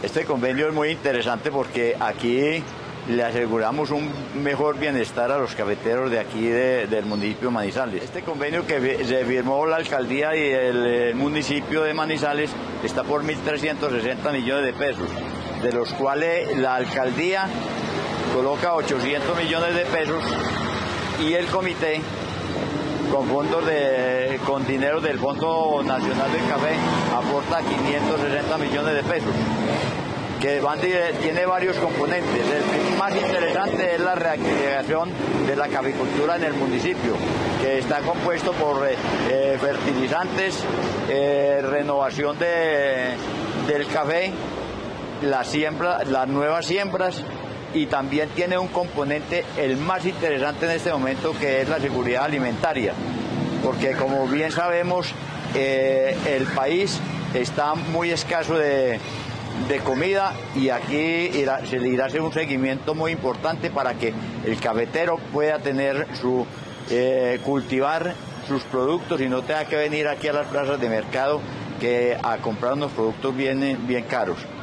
Este convenio es muy interesante porque aquí le aseguramos un mejor bienestar a los cafeteros de aquí del municipio de Manizales. Este convenio que se firmó la alcaldía y el municipio de Manizales está por 1.360 millones de pesos, de los cuales la alcaldía coloca 800 millones de pesos y el comité con dinero del Fondo Nacional del Café aporta 560 millones de pesos, que tiene varios componentes. El más interesante es la reactivación de la caficultura en el municipio, que está compuesto por fertilizantes, renovación del café, las nuevas siembras, y también tiene un componente, el más interesante en este momento, que es la seguridad alimentaria, porque como bien sabemos, el país está muy escaso de comida, y aquí se le irá a hacer un seguimiento muy importante para que el cafetero pueda tener cultivar sus productos y no tenga que venir aquí a las plazas de mercado a comprar unos productos bien caros.